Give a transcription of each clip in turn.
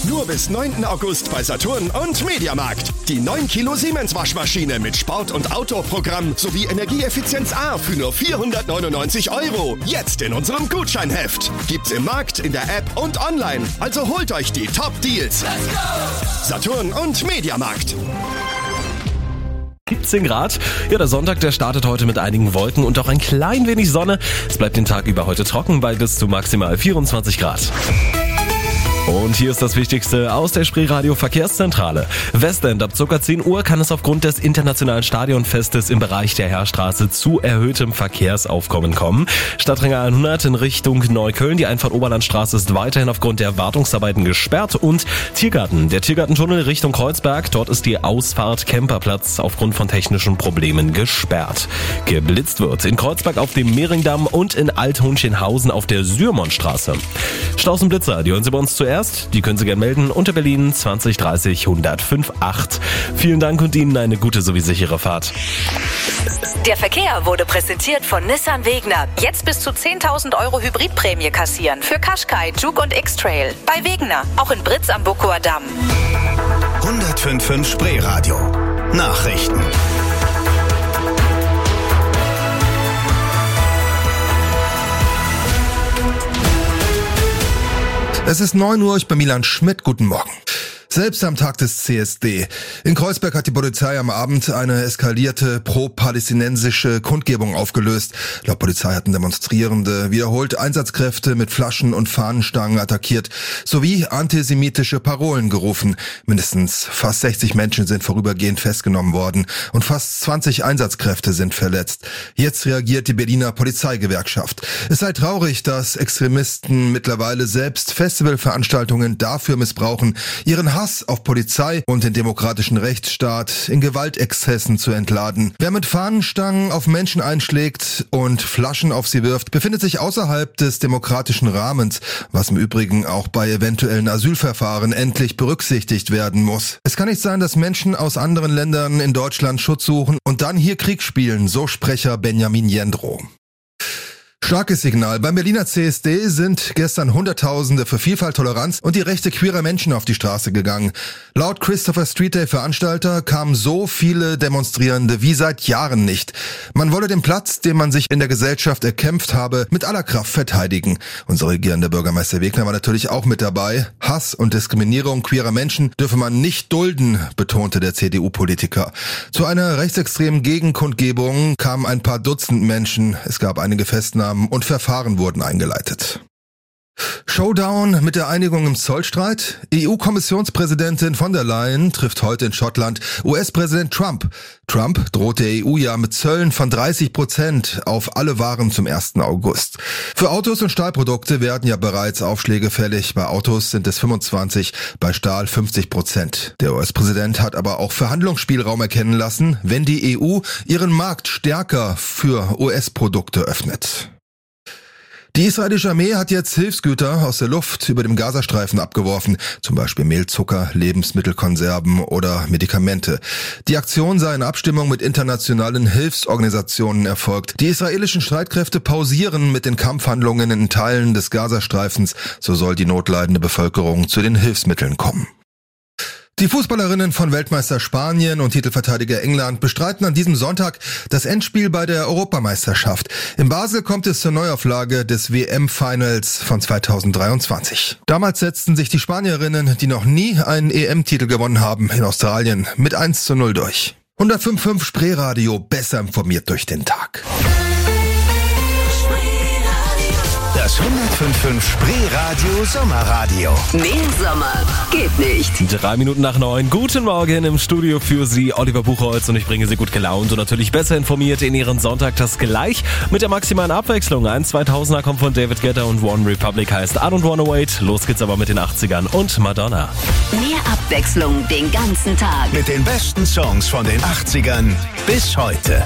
Nur bis 9. August bei Saturn und Mediamarkt. Die 9 Kilo Siemens Waschmaschine mit Sport- und Outdoor-Programm sowie Energieeffizienz A für nur 499 €. Jetzt in unserem Gutscheinheft. Gibt's im Markt, in der App und online. Also holt euch die Top-Deals. Let's go! Saturn und Mediamarkt. 17 Grad. Ja, der Sonntag, der startet heute mit einigen Wolken und auch ein klein wenig Sonne. Es bleibt den Tag über heute trocken bei bis zu maximal 24 Grad. Und hier ist das Wichtigste aus der Spreeradio Verkehrszentrale. Westend, ab ca. 10 Uhr kann es aufgrund des internationalen Stadionfestes im Bereich der Heerstraße zu erhöhtem Verkehrsaufkommen kommen. Stadtring 100 in Richtung Neukölln. Die Einfahrt Oberlandstraße ist weiterhin aufgrund der Wartungsarbeiten gesperrt. Und Tiergarten, der Tiergartentunnel Richtung Kreuzberg. Dort ist die Ausfahrt Camperplatz aufgrund von technischen Problemen gesperrt. Geblitzt wird in Kreuzberg auf dem Mehringdamm und in Althonchenhausen auf der Sürmonstraße. Staus und Blitzer, die hören Sie bei uns zuerst. Die können Sie gerne melden unter Berlin 20 30 105 8. Vielen Dank und Ihnen eine gute sowie sichere Fahrt. Der Verkehr wurde präsentiert von Nissan Wegner. Jetzt bis zu 10.000 € Hybridprämie kassieren für Qashqai, Juke und X-Trail. Bei Wegner, auch in Britz am Buckower Damm. 105.5 Spreeradio. Nachrichten. Es ist 9 Uhr, ich bin Milan Schmidt. Guten Morgen. Selbst am Tag des CSD. In Kreuzberg hat die Polizei am Abend eine eskalierte pro-palästinensische Kundgebung aufgelöst. Laut Polizei hatten Demonstrierende wiederholt Einsatzkräfte mit Flaschen und Fahnenstangen attackiert, sowie antisemitische Parolen gerufen. Mindestens fast 60 Menschen sind vorübergehend festgenommen worden und fast 20 Einsatzkräfte sind verletzt. Jetzt reagiert die Berliner Polizeigewerkschaft. Es sei traurig, dass Extremisten mittlerweile selbst Festivalveranstaltungen dafür missbrauchen, ihren Hass auf Polizei und den demokratischen Rechtsstaat in Gewaltexzessen zu entladen. Wer mit Fahnenstangen auf Menschen einschlägt und Flaschen auf sie wirft, befindet sich außerhalb des demokratischen Rahmens, was im Übrigen auch bei eventuellen Asylverfahren endlich berücksichtigt werden muss. Es kann nicht sein, dass Menschen aus anderen Ländern in Deutschland Schutz suchen und dann hier Krieg spielen, so Sprecher Benjamin Jendrow. Starkes Signal. Beim Berliner CSD sind gestern Hunderttausende für Vielfalt, Toleranz und die Rechte queerer Menschen auf die Straße gegangen. Laut Christopher Street Day Veranstalter kamen so viele Demonstrierende wie seit Jahren nicht. Man wolle den Platz, den man sich in der Gesellschaft erkämpft habe, mit aller Kraft verteidigen. Unser regierender Bürgermeister Wegner war natürlich auch mit dabei. Hass und Diskriminierung queerer Menschen dürfe man nicht dulden, betonte der CDU-Politiker. Zu einer rechtsextremen Gegenkundgebung kamen ein paar Dutzend Menschen. Es gab einige Festnahmen und Verfahren wurden eingeleitet. Showdown mit der Einigung im Zollstreit? EU-Kommissionspräsidentin von der Leyen trifft heute in Schottland US-Präsident Trump. Trump droht der EU ja mit Zöllen von 30% auf alle Waren zum 1. August. Für Autos und Stahlprodukte werden ja bereits Aufschläge fällig. Bei Autos sind es 25%, bei Stahl 50%. Der US-Präsident hat aber auch Verhandlungsspielraum erkennen lassen, wenn die EU ihren Markt stärker für US-Produkte öffnet. Die israelische Armee hat jetzt Hilfsgüter aus der Luft über dem Gazastreifen abgeworfen, zum Beispiel Mehl, Zucker, Lebensmittelkonserven oder Medikamente. Die Aktion sei in Abstimmung mit internationalen Hilfsorganisationen erfolgt. Die israelischen Streitkräfte pausieren mit den Kampfhandlungen in Teilen des Gazastreifens, so soll die notleidende Bevölkerung zu den Hilfsmitteln kommen. Die Fußballerinnen von Weltmeister Spanien und Titelverteidiger England bestreiten an diesem Sonntag das Endspiel bei der Europameisterschaft. In Basel kommt es zur Neuauflage des WM-Finals von 2023. Damals setzten sich die Spanierinnen, die noch nie einen EM-Titel gewonnen haben, in Australien mit 1:0 durch. 105.5 Spreeradio, besser informiert durch den Tag. Das 105.5 Spreeradio Sommerradio. Nee, Sommer geht nicht. 3 Minuten nach 9. Guten Morgen im Studio für Sie, Oliver Buchholz, und ich bringe Sie gut gelaunt und natürlich besser informiert in Ihren Sonntag. Das gleich mit der maximalen Abwechslung. Ein 2000er kommt von David Guetta und One Republic, heißt I Don't Wanna Wait. Los geht's aber mit den 80ern und Madonna. Mehr Abwechslung den ganzen Tag. Mit den besten Songs von den 80ern bis heute.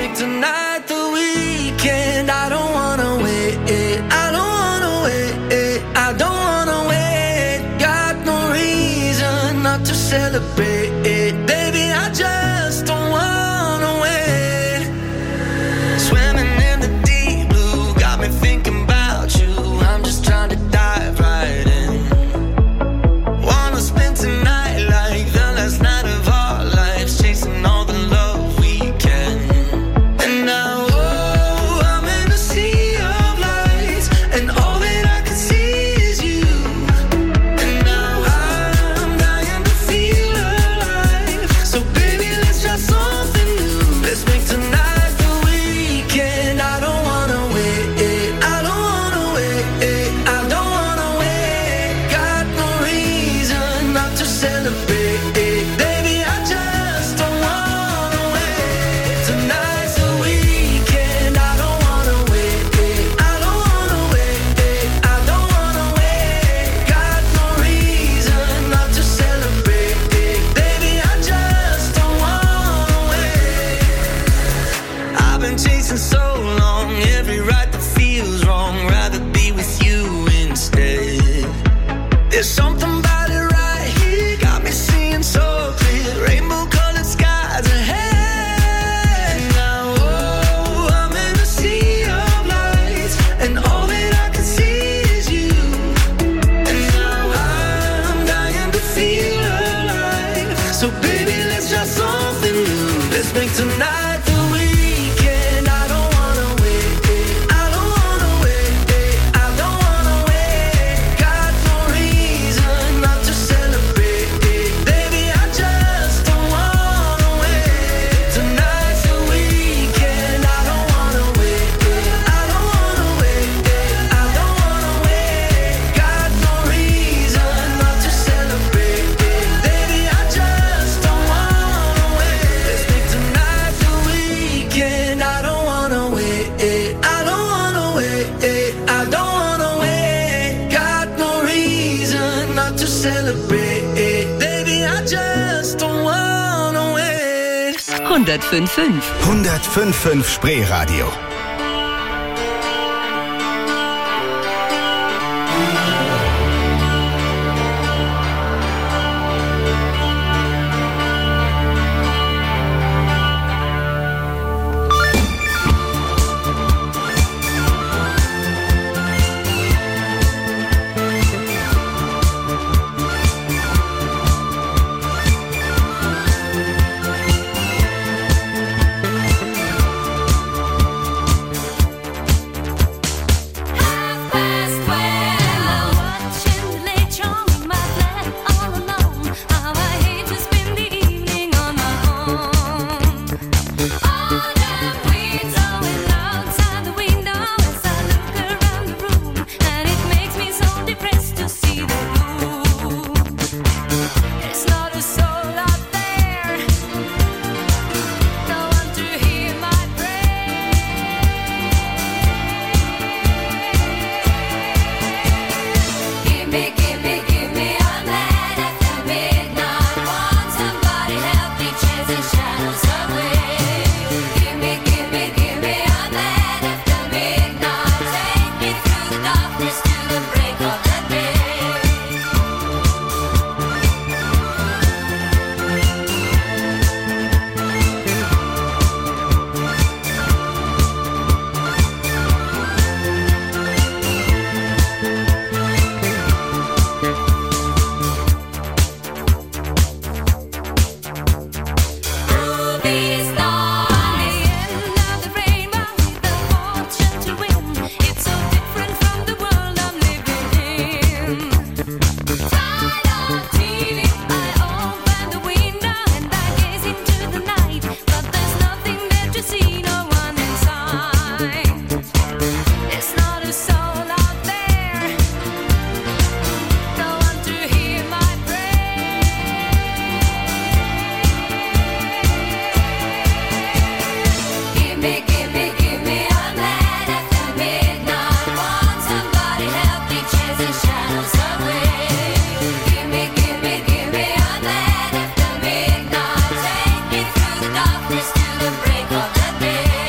make tonight the weekend. I don't wanna wait, I don't wanna wait, I don't wanna wait. Got no reason not to celebrate, baby, I just don't wanna wait. Swimming in the deep blue, got me thinking about you. I'm just trying to dive right in. Wanna spend tonight like the last night of our lives, chasing all the love we can. And now, oh, I'm in a sea of lights, and all that I can see is you. And now I'm dying to feel alive. So baby, let's try something new. Let's make tonight the weekend. I don't wanna wait, I don't wanna wait, I don't wanna wait. Got no reason not to celebrate, baby, I just don't wanna wait. Tonight's the weekend. I don't wanna wait, I don't wanna wait, I don't wanna wait. Got no reason not to celebrate, baby, I just don't wanna wait. I've been chasing so long, every right that feels wrong, rather be with you instead. There's something about it right here, got me seeing so clear, rainbow colored skies ahead. Now, oh, I'm in a sea of lights, and all that I can see is you. And now I'm dying to feel alive. So baby, let's try something new. Let's make tonight the weekend. I don't wanna wait, I don't wanna wait, I don't wanna wait. Got no reason not to celebrate, baby, I just don't wanna wait. Tonight's the weekend. I don't wanna wait, I don't wanna wait, I don't wanna wait. Got no reason not to celebrate, baby, I just don't wanna wait. Let's make tonight the weekend. I don't wanna wait, I don't wanna wait, I don't wanna wait. Got no reason not to celebrate, baby, I just don't wanna wait. 105.5. 105.5 Spreeradio. Till the break of the day.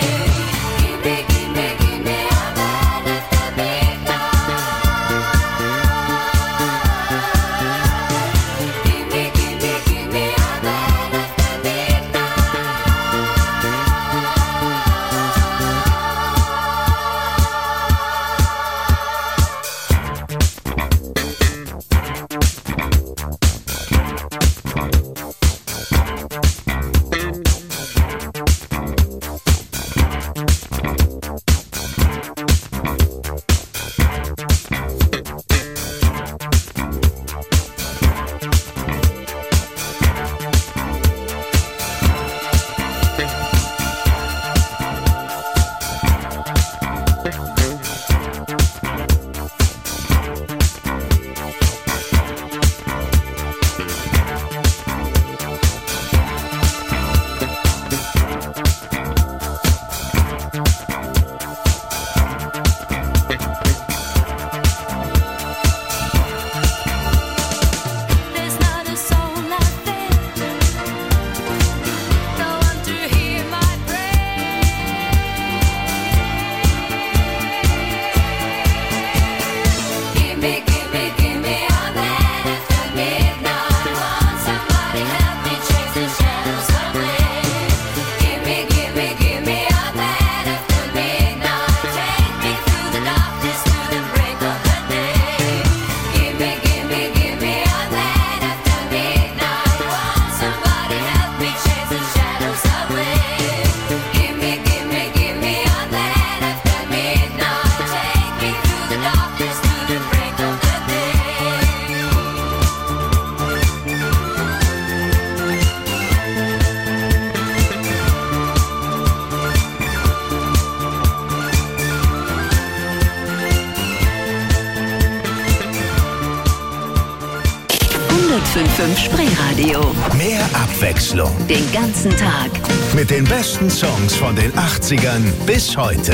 105.5 Spreeradio. Mehr Abwechslung. Den ganzen Tag. Mit den besten Songs von den 80ern bis heute.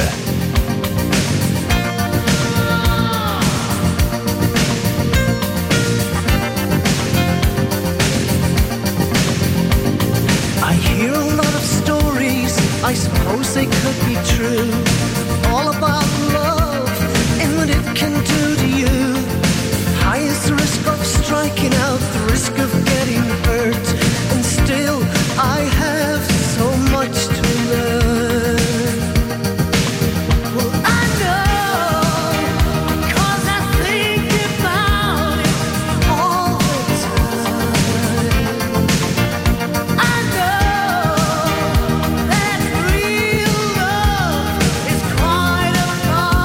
I suppose they could be true, all about love and what it can do to you. Highest risk of striking out, the risk of getting hurt, and still I have so much to learn. Well, I know, 'cause I think about it all the time. I know that real love is quite a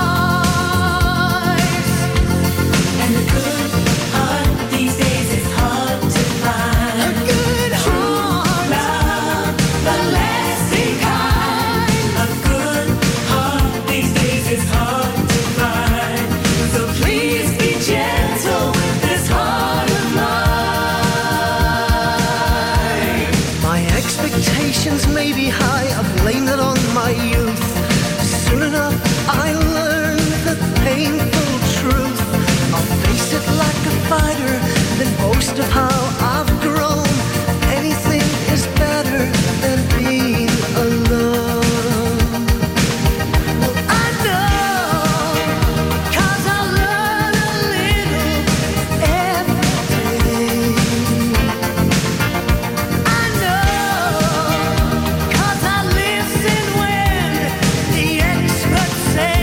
price, and a good heart these days is hard to find. A good heart, love, the lasting kind. A good heart these days is hard to find. So please be gentle with this heart of mine. My expectations may be high, I blame it on my youth. Soon enough I learn the painful truth. I'll face it like a fighter, then boast of how I've grown. Anything is better than being alone. Well, I know, 'cause I learn a little every day. I know, 'cause I listen when the experts say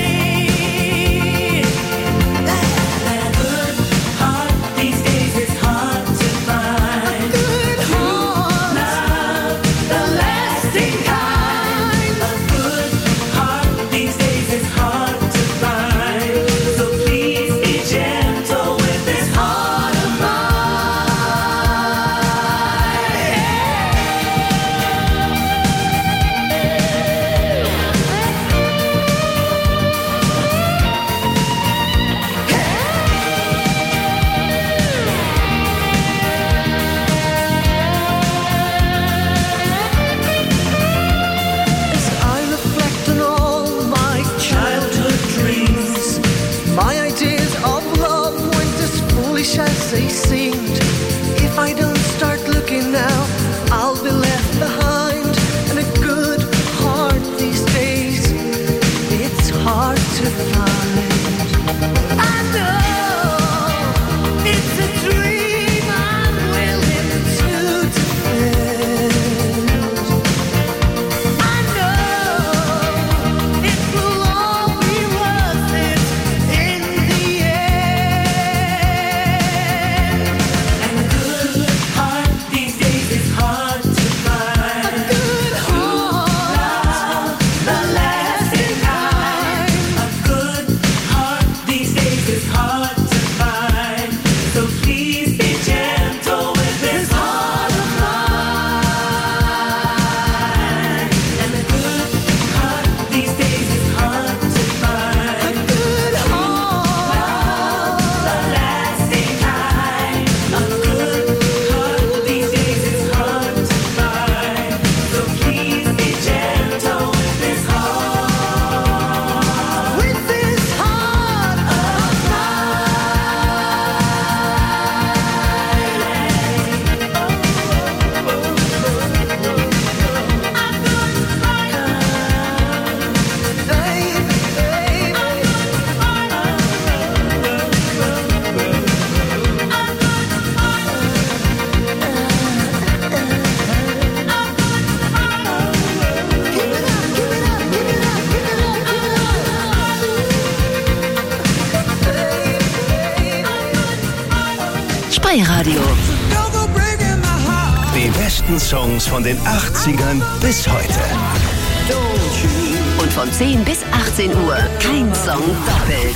that a good heart these days is hard to find. A good heart, love, the lasting kind. A good heart these days is hard to find. So please be gentle with this heart of As I reflect on all my childhood dreams, my ideas of love weren't as foolish as they seemed. If I don't start looking now, I'll be left behind. And a good heart these days, it's hard to find. I know it's a dream I'm willing to defend. I know it will all be worth it in the end. And a good heart these days is hard to find. A good heart, the lasting kind. A good heart these days is hard to find. So please be gentle with this heart of mine. And a good heart these days is hard to find. A good heart, the lasting kind. A good heart these days is hard to find. So please be gentle with this heart. With this heart of Spreeradio. Die besten Songs von den 80ern bis heute. Und von 10 bis 18 Uhr. Kein Song doppelt.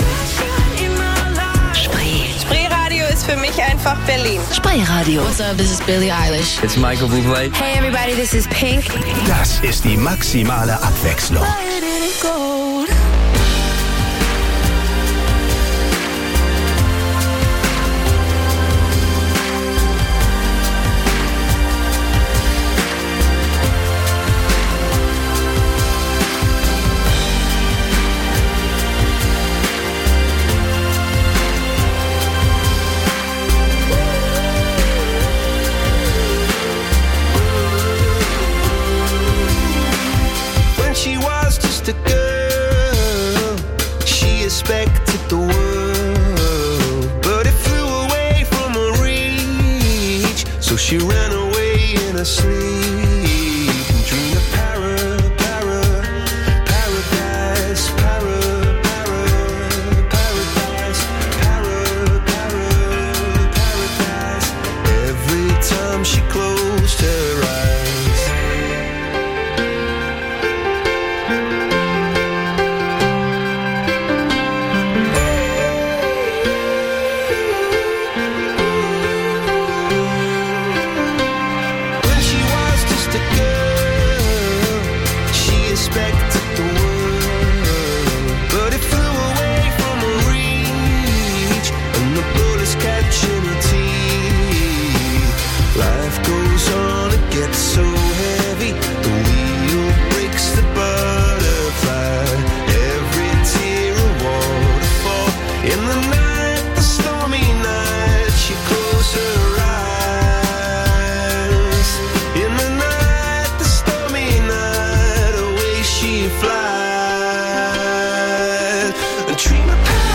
Spreeradio ist für mich einfach Berlin. Spreeradio. What's up, this is Billie Eilish. It's Michael Bublé. Hey everybody, this is Pink. Das ist die maximale Abwechslung. she was just a girl, she expected the world, but it flew away from her reach. So she ran away in her sleep and dreamed of paradise, paradise, paradise. Every time she closed her eyes. So heavy, the wheel breaks the butterfly. Every tear a waterfall. In the night, the stormy night, she closed her eyes. In the night, the stormy night, away she flies. A dream of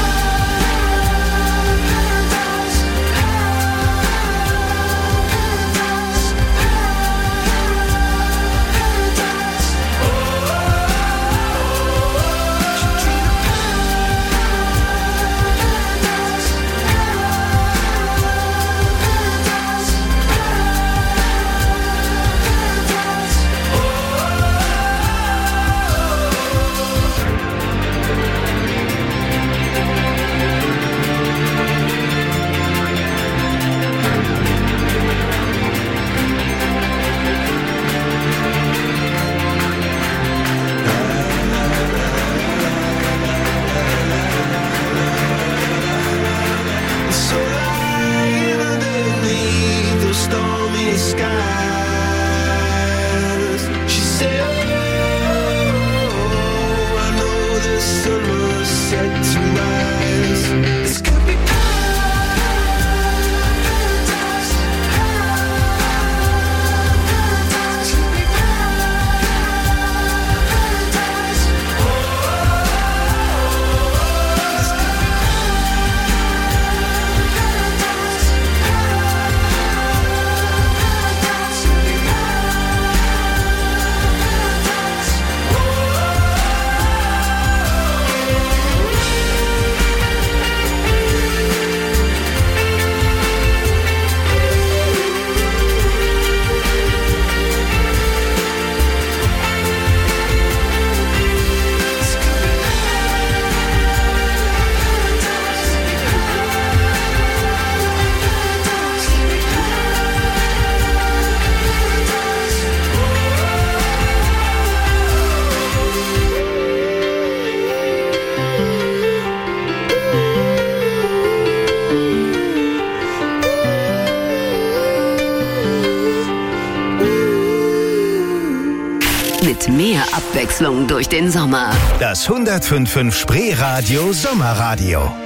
Mit mehr Abwechslung durch den Sommer. Das 105.5 Spreeradio Sommerradio.